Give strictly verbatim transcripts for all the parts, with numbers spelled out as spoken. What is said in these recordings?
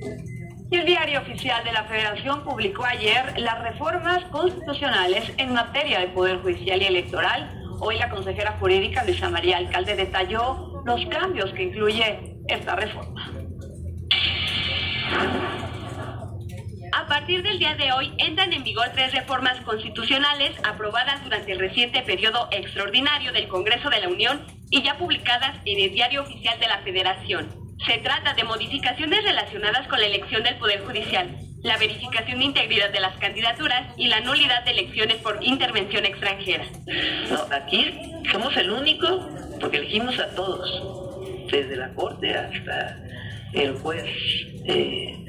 El Diario Oficial de la Federación publicó ayer las reformas constitucionales en materia de Poder Judicial y Electoral. Hoy la consejera jurídica Luisa María Alcalde detalló los cambios que incluye esta reforma. A partir del día de hoy entran en vigor tres reformas constitucionales aprobadas durante el reciente periodo extraordinario del Congreso de la Unión y ya publicadas en el Diario Oficial de la Federación. Se trata de modificaciones relacionadas con la elección del Poder Judicial, la verificación de integridad de las candidaturas y la nulidad de elecciones por intervención extranjera. No, aquí somos el único, porque elegimos a todos, desde la Corte hasta el juez, eh,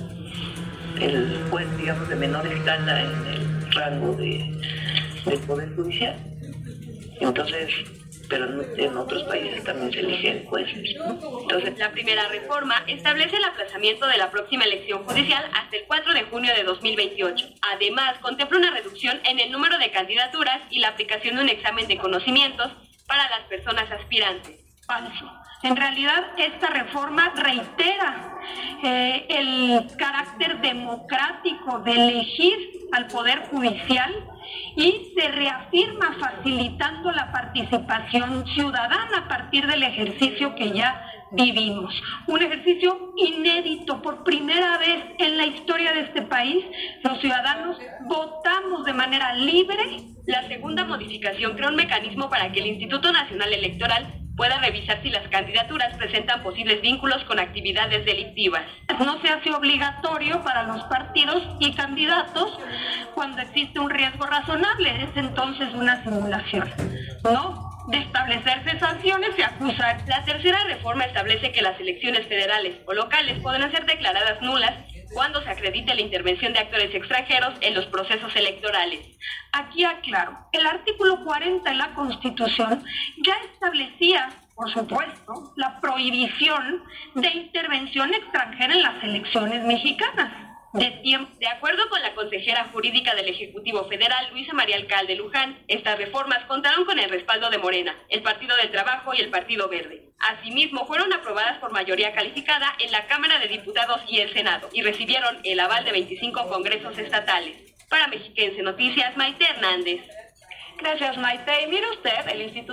el juez, digamos, de menor escala en el rango de, del Poder Judicial. Entonces, pero en otros países también se eligen jueces, ¿no? Entonces, la primera reforma establece el aplazamiento de la próxima elección judicial hasta el cuatro de junio de dos mil veintiocho. Además, contempla una reducción en el número de candidaturas y la aplicación de un examen de conocimientos para las personas aspirantes. Falso. En realidad, esta reforma reitera eh, el carácter democrático de elegir al Poder Judicial y se reafirma facilitando la participación ciudadana a partir del ejercicio que ya vivimos. Un ejercicio inédito. Por primera vez en la historia de este país, los ciudadanos votamos de manera libre. La segunda modificación crea un mecanismo para que el Instituto Nacional Electoral pueda revisar si las candidaturas presentan posibles vínculos con actividades delictivas. No se hace obligatorio para los partidos y candidatos cuando existe un riesgo razonable, es entonces una simulación. No, de establecerse sanciones se acusa. La tercera reforma establece que las elecciones federales o locales podrán ser declaradas nulas cuando se acredite la intervención de actores extranjeros en los procesos electorales. Aquí aclaro, el artículo cuarenta de la Constitución ya establecía, por supuesto, la prohibición de intervención extranjera en las elecciones mexicanas. De, tiempo. de acuerdo con la consejera jurídica del Ejecutivo Federal, Luisa María Alcalde Luján, estas reformas contaron con el respaldo de Morena, el Partido del Trabajo y el Partido Verde. Asimismo, fueron aprobadas por mayoría calificada en la Cámara de Diputados y el Senado y recibieron el aval de veinticinco congresos estatales. Para Mexiquense Noticias, Maite Hernández. Gracias, Maite. Y mire usted, el Instituto